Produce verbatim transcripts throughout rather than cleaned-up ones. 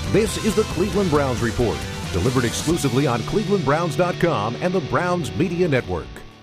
This is the Cleveland Browns Report, delivered exclusively on cleveland browns dot com and the Browns Media Network.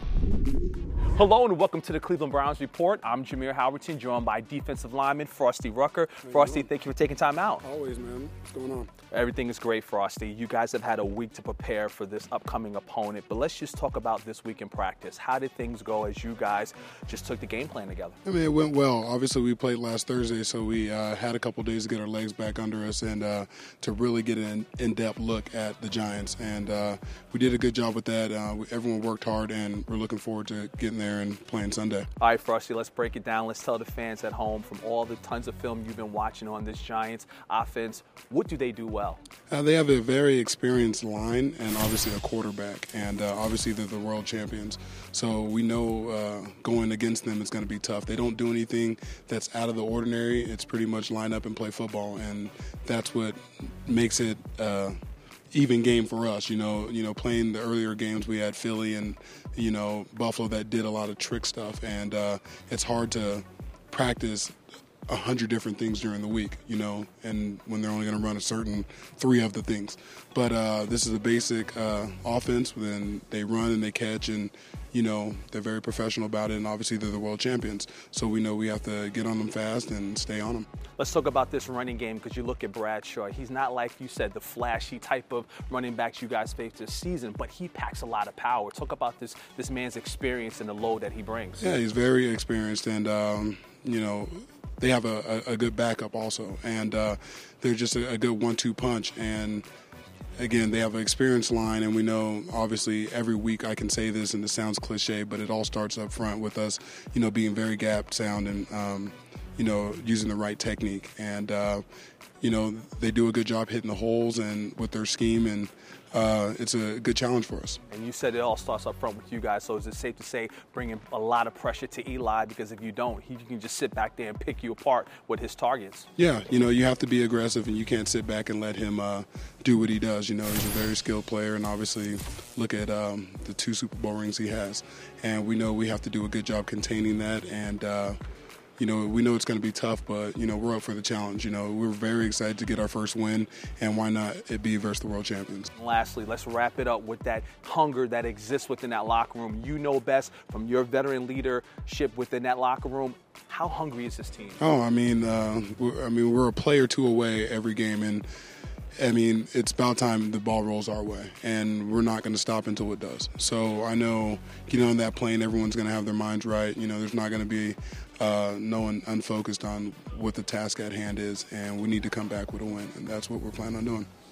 Hello and welcome to the Cleveland Browns Report. I'm Jameer Howerton, joined by defensive lineman Frosty Rucker. Frosty, thank you for taking time out. Always, man. What's going on? Everything is great, Frosty. You guys have had a week to prepare for this upcoming opponent, but let's just talk about this week in practice. How did things go as you guys just took the game plan together? I mean, it went well. Obviously, we played last Thursday, so we uh, had a couple days to get our legs back under us and uh, to really get an in-depth look at the Giants. And uh, we did a good job with that. Uh, everyone worked hard, and we're looking forward to getting there and playing Sunday. All right, Frosty, let's break it down. Let's tell the fans at home, from all the tons of film you've been watching on this Giants offense, what do they do well? Uh, they have a very experienced line and obviously a quarterback, and uh, obviously they're the world champions. So we know uh, going against them is going to be tough. They don't do anything that's out of the ordinary. It's pretty much line up and play football, and that's what makes it uh, even game for us. You know, you know, playing the earlier games, we had Philly and you know Buffalo that did a lot of trick stuff, and uh, it's hard to practice a hundred different things during the week, you know, and when they're only going to run a certain three of the things. But uh, this is a basic uh, offense. Then they run and they catch, and you know they're very professional about it. And obviously they're the world champions, so we know we have to get on them fast and stay on them. Let's talk about this running game, because you look at Bradshaw. He's not, like you said, the flashy type of running backs you guys faced this season, but he packs a lot of power. Talk about this this man's experience and the load that he brings. Yeah, he's very experienced, and um, you know. They have a, a, a good backup also, and uh, they're just a, a good one two punch. And, again, they have an experienced line, and we know, obviously, every week I can say this, and it sounds cliche, but it all starts up front with us, you know, being very gap sound and, um, you know, using the right technique. And, uh, you know, they do a good job hitting the holes and with their scheme, and uh, it's a good challenge for us. And you said it all starts up front with you guys, so is it safe to say bringing a lot of pressure to Eli? Because if you don't, he can just sit back there and pick you apart with his targets. Yeah, you know, you have to be aggressive, and you can't sit back and let him uh, do what he does. You know, he's a very skilled player, and obviously look at um, the two Super Bowl rings he has. And we know we have to do a good job containing that, and uh, you know, we know it's going to be tough, but, you know, we're up for the challenge. You know, we're very excited to get our first win, and why not it be versus the world champions. And lastly, let's wrap it up with that hunger that exists within that locker room. You know best from your veteran leadership within that locker room. How hungry is this team? Oh, I mean, uh, we're, I mean, we're a play or two away every game, and I mean, it's about time the ball rolls our way, and we're not going to stop until it does. So I know, you know, in that plane, everyone's going to have their minds right. You know, there's not going to be uh, no one unfocused on what the task at hand is, and we need to come back with a win, and that's what we're planning on doing.